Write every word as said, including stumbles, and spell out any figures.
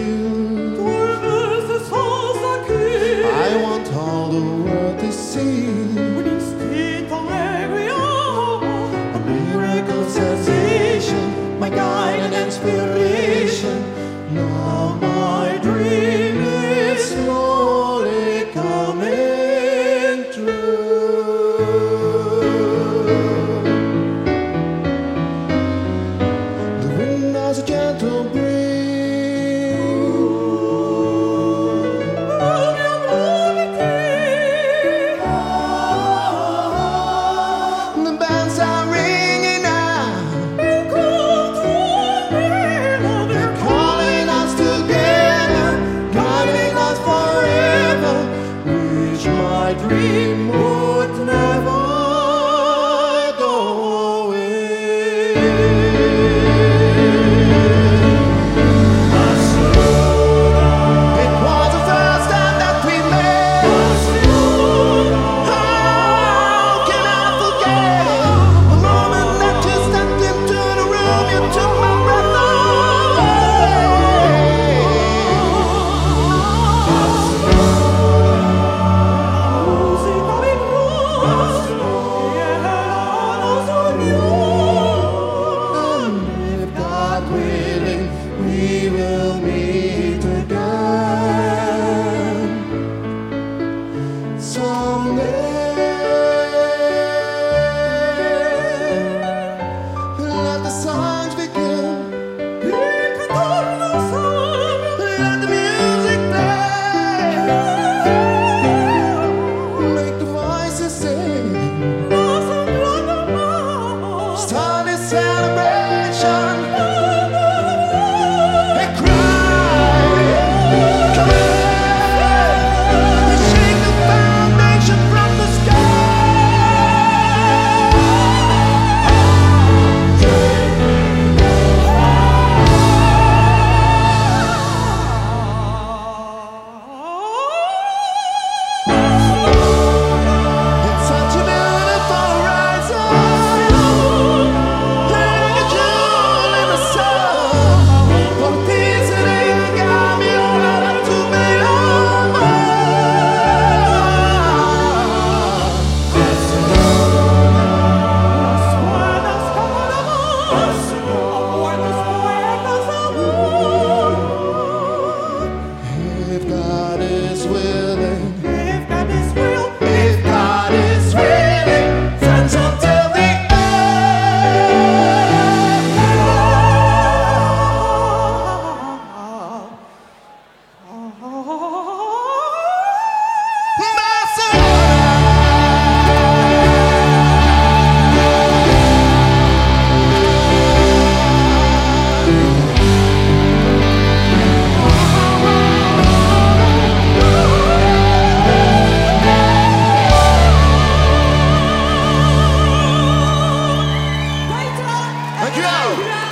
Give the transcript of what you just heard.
I want all the world to see a miracle sensation, my guide and inspiration. Now my dream is slowly coming true. The wind has a gentle breeze. My dream would never go away. It was the first time that we met. How can I forget the moment that you stepped into the room? You took my breath we will meet again someday. Let the songs begin. Let the music play. Make the voices sing. Start this celebration. If God is willing, if God is will, if God is willing, friends until the end. Thank you.